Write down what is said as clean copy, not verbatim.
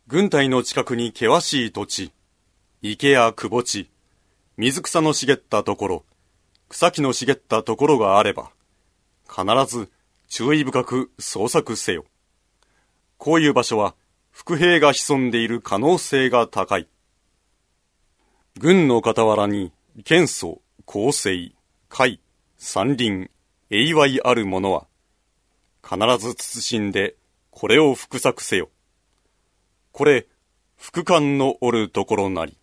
軍隊の近くに険しい土地、池や窪地、水草の茂ったところ、草木の茂ったところがあれば、必ず注意深く捜索せよ。こういう場所は伏兵が潜んでいる可能性が高い。軍の傍らに堅楚、公正、海、山林、永愛ある者は、必ず慎んでこれを伏索せよ。これ、副官のおるところなり。